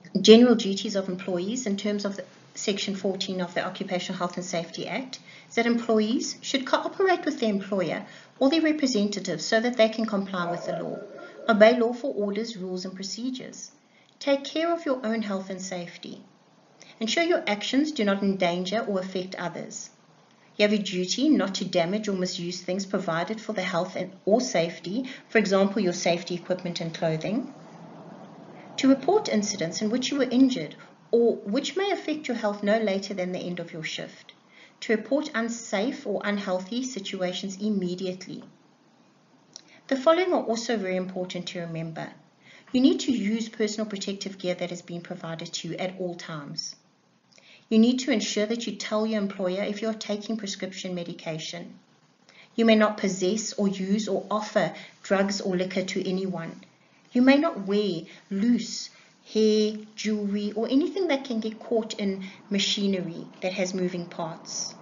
general duties of employees in terms of Section 14 of the Occupational Health and Safety Act is that employees should cooperate with their employer or their representatives so that they can comply with the law, obey lawful orders, rules and procedures, take care of your own health and safety, ensure your actions do not endanger or affect others. You have a duty not to damage or misuse things provided for the health or safety, for example, your safety equipment and clothing, to report incidents in which you were injured or which may affect your health no later than the end of your shift, to report unsafe or unhealthy situations immediately. The following are also very important to remember. You need to use personal protective gear that has been provided to you at all times. You need to ensure that you tell your employer if you're taking prescription medication. You may not possess or use or offer drugs or liquor to anyone. You may not wear loose hair, jewelry, or anything that can get caught in machinery that has moving parts.